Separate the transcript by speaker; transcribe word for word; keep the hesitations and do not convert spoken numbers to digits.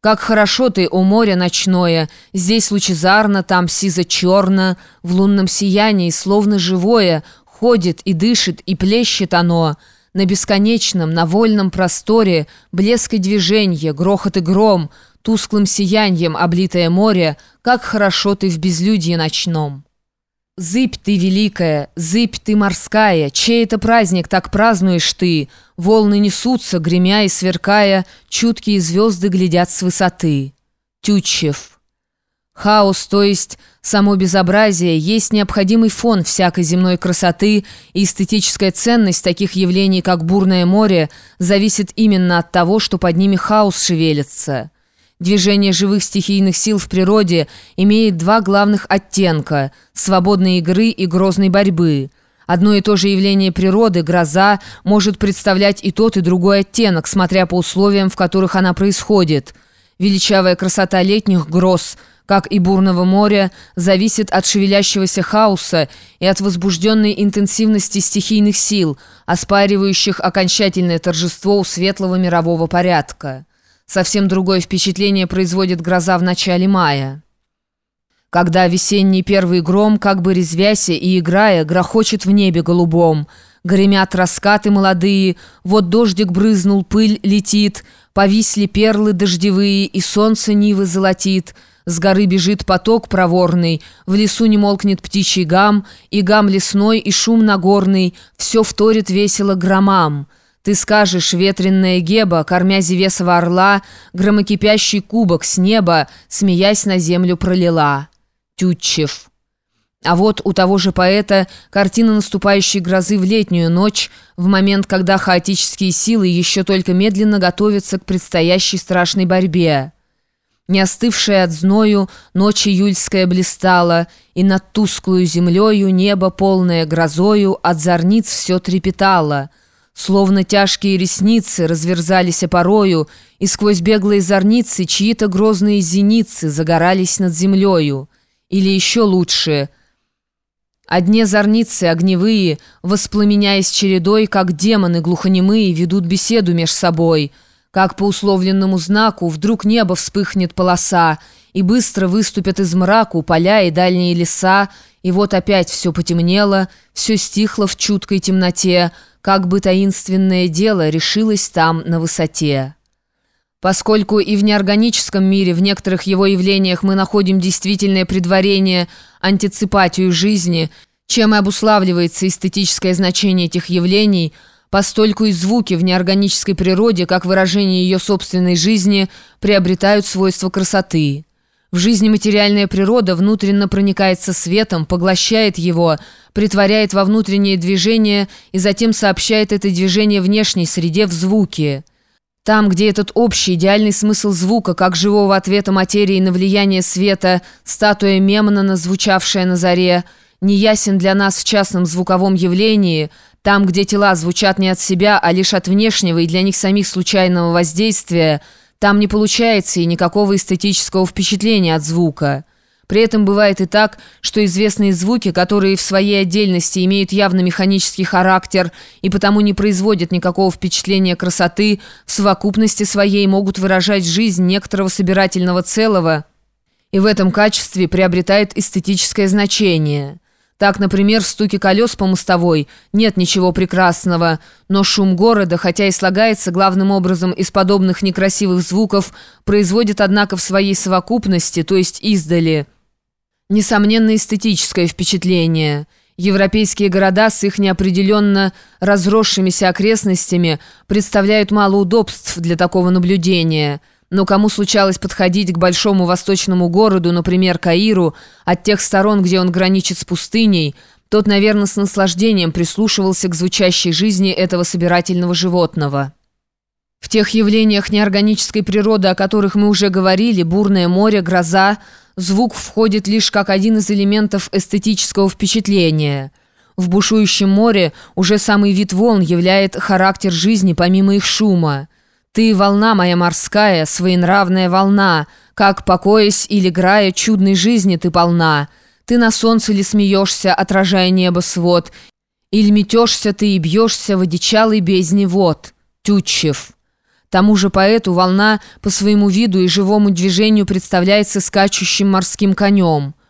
Speaker 1: Как хорошо ты, о море ночное, здесь лучезарно, там сизо-черно, в лунном сиянии, словно живое, ходит и дышит, и плещет оно. На бесконечном, на вольном просторе блеск и движенье, грохот и гром, тусклым сияньем облитое море, как хорошо ты в безлюдье ночном. Зыбь ты великая, зыбь ты морская, чей это праздник так празднуешь ты? Волны несутся, гремя и сверкая, чуткие звезды глядят с высоты. Тютчев. Хаос, то есть само безобразие, есть необходимый фон всякой земной красоты, и эстетическая ценность таких явлений, как бурное море, зависит именно от того, что под ними хаос шевелится. Движение живых стихийных сил в природе имеет два главных оттенка – свободной игры и грозной борьбы. Одно и то же явление природы, гроза, может представлять и тот, и другой оттенок, смотря по условиям, в которых она происходит. Величавая красота летних гроз, как и бурного моря, зависит от шевелящегося хаоса и от возбужденной интенсивности стихийных сил, оспаривающих окончательное торжество у светлого мирового порядка. Совсем другое впечатление производит гроза в начале мая. Когда весенний первый гром, как бы резвяся и играя, грохочет в небе голубом. Гремят раскаты молодые, вот дождик брызнул, пыль летит, повисли перлы дождевые, и солнце нивы золотит. С горы бежит поток проворный, в лесу не молкнет птичий гам, и гам лесной, и шум нагорный, все вторит весело громам. Ты скажешь, ветренная Геба, кормя Зевесова орла, громокипящий кубок с неба, смеясь, на землю пролила. Тютчев. А вот у того же поэта картина наступающей грозы в летнюю ночь, в момент, когда хаотические силы еще только медленно готовятся к предстоящей страшной борьбе. Не остывшая от зною, ночь июльская блистала, и над тусклую землею небо, полное грозою, от зорниц все трепетало. Словно тяжкие ресницы разверзались порою, и сквозь беглые зорницы чьи-то грозные зеницы загорались над землею. Или еще лучше, одни зорницы огневые, воспламеняясь чередой, как демоны глухонемые, ведут беседу меж собой. Как по условленному знаку вдруг небо вспыхнет полоса, и быстро выступят из мраку поля и дальние леса, и вот опять все потемнело, все стихло в чуткой темноте, как бы таинственное дело решилось там на высоте. Поскольку и в неорганическом мире, в некоторых его явлениях мы находим действительное предварение, антиципатию жизни, чем и обуславливается эстетическое значение этих явлений, постольку и звуки в неорганической природе, как выражение ее собственной жизни, приобретают свойства красоты. В жизни материальная природа внутренно проникается светом, поглощает его, притворяет во внутреннее движение и затем сообщает это движение внешней среде в звуки. Там, где этот общий идеальный смысл звука, как живого ответа материи на влияние света, статуя Мемнона, звучавшая на заре, не ясен для нас в частном звуковом явлении, там, где тела звучат не от себя, а лишь от внешнего и для них самих случайного воздействия, там не получается и никакого эстетического впечатления от звука. При этом бывает и так, что известные звуки, которые в своей отдельности имеют явно механический характер и потому не производят никакого впечатления красоты, в совокупности своей могут выражать жизнь некоторого собирательного целого и в этом качестве приобретают эстетическое значение. Так, например, в стуке колес по мостовой нет ничего прекрасного, но шум города, хотя и слагается главным образом из подобных некрасивых звуков, производит, однако, в своей совокупности, то есть издали, несомненно, эстетическое впечатление. Европейские города с их неопределенно разросшимися окрестностями представляют мало удобств для такого наблюдения. Но кому случалось подходить к большому восточному городу, например, Каиру, от тех сторон, где он граничит с пустыней, тот, наверное, с наслаждением прислушивался к звучащей жизни этого собирательного животного. В тех явлениях неорганической природы, о которых мы уже говорили, бурное море, гроза, звук входит лишь как один из элементов эстетического впечатления. В бушующем море уже самый вид волн являет характер жизни помимо их шума. Ты, волна моя морская, своенравная волна, как, покоясь или играя, чудной жизни ты полна. Ты на солнце ли смеешься, отражая небо свод, или метешься ты и бьешься в одичалой бездне вод. Тютчев. Тому же поэту волна по своему виду и живому движению представляется скачущим морским конем.